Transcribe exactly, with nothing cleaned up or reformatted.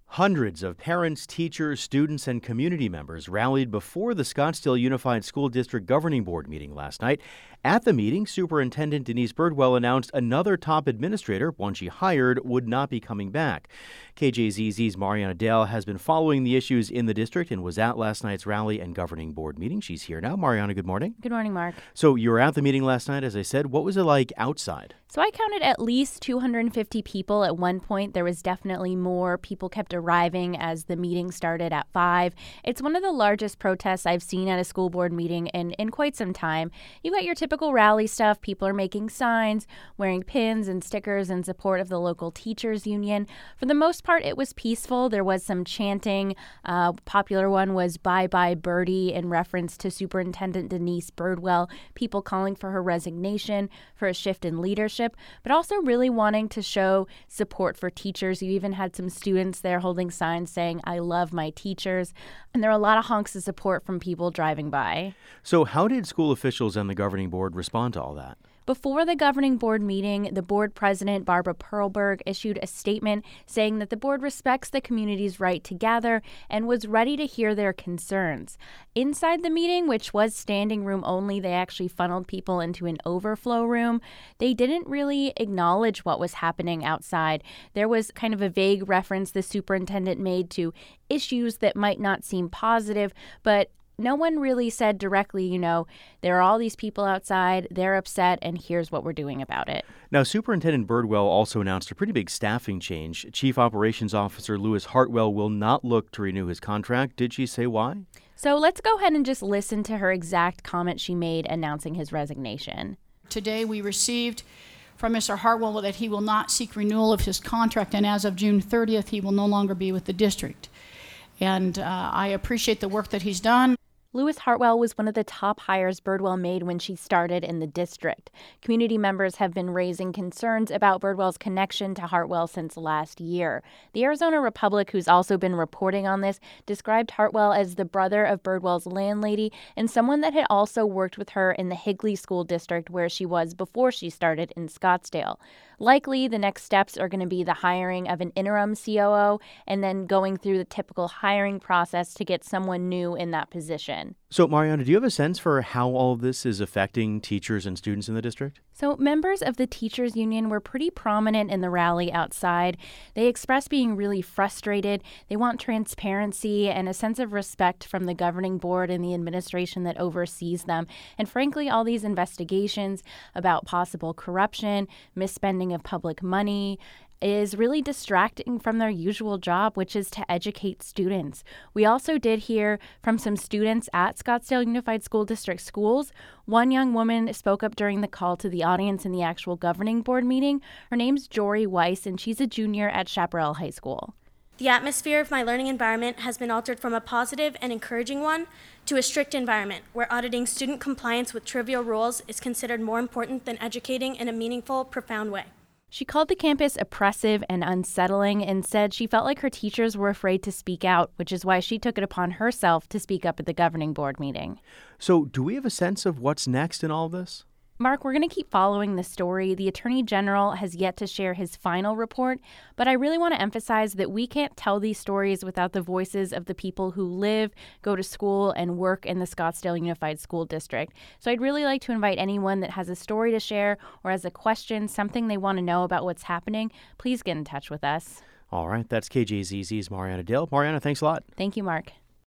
Hundreds of parents, teachers, students, and community members rallied before the Scottsdale Unified School District Governing Board meeting last night. At the meeting, Superintendent Denise Birdwell announced another top administrator, one she hired, would not be coming back. K J Z Z's Mariana Dale has been following the issues in the district and was at last night's rally and governing board meeting. She's here now. Mariana, good morning. Good morning, Mark. So you were at the meeting last night, as I said. What was it like outside? So I counted at least two hundred fifty people at one point. There was definitely more. People kept arriving as the meeting started at five. It's one of the largest protests I've seen at a school board meeting in, in quite some time. You got your typical rally stuff. People are making signs, wearing pins and stickers in support of the local teachers union. For the most part, it was peaceful. There was some chanting. Uh, popular one was Bye Bye Birdie in reference to Superintendent Denise Birdwell, people calling for her resignation, for a shift in leadership, but also really wanting to show support for teachers. You even had some students there holding signs saying, I love my teachers. And there are a lot of honks of support from people driving by. So how did school officials and the governing board respond to all that? Before the governing board meeting, the board president, Barbara Perlberg, issued a statement saying that the board respects the community's right to gather and was ready to hear their concerns. Inside the meeting, which was standing room only, they actually funneled people into an overflow room. They didn't really acknowledge what was happening outside. There was kind of a vague reference the superintendent made to issues that might not seem positive, but no one really said directly, you know, there are all these people outside, they're upset, and here's what we're doing about it. Now, Superintendent Birdwell also announced a pretty big staffing change. Chief Operations Officer Lewis Hartwell will not look to renew his contract. Did she say why? So let's go ahead and just listen to her exact comment she made announcing his resignation. Today we received from Mister Hartwell that he will not seek renewal of his contract, and as of June thirtieth, he will no longer be with the district. And uh, I appreciate the work that he's done. Lewis Hartwell was one of the top hires Birdwell made when she started in the district. Community members have been raising concerns about Birdwell's connection to Hartwell since last year. The Arizona Republic, who's also been reporting on this, described Hartwell as the brother of Birdwell's landlady and someone that had also worked with her in the Higley School District where she was before she started in Scottsdale. Likely, the next steps are going to be the hiring of an interim C O O and then going through the typical hiring process to get someone new in that position. So, Mariana, do you have a sense for how all of this is affecting teachers and students in the district? So members of the teachers union were pretty prominent in the rally outside. They expressed being really frustrated. They want transparency and a sense of respect from the governing board and the administration that oversees them. And frankly, all these investigations about possible corruption, misspending of public money, is really distracting from their usual job, which is to educate students. We also did hear from some students at Scottsdale Unified School District schools. One young woman spoke up during the call to the audience in the actual governing board meeting. Her name's Jory Weiss, and she's a junior at Chaparral High School. The atmosphere of my learning environment has been altered from a positive and encouraging one to a strict environment where auditing student compliance with trivial rules is considered more important than educating in a meaningful, profound way. She called the campus oppressive and unsettling and said she felt like her teachers were afraid to speak out, which is why she took it upon herself to speak up at the governing board meeting. So do we have a sense of what's next in all of this? Mark, we're going to keep following the story. The Attorney General has yet to share his final report, but I really want to emphasize that we can't tell these stories without the voices of the people who live, go to school, and work in the Scottsdale Unified School District. So I'd really like to invite anyone that has a story to share or has a question, something they want to know about what's happening, please get in touch with us. All right, that's K J Z Z's Mariana Dale. Mariana, thanks a lot. Thank you, Mark.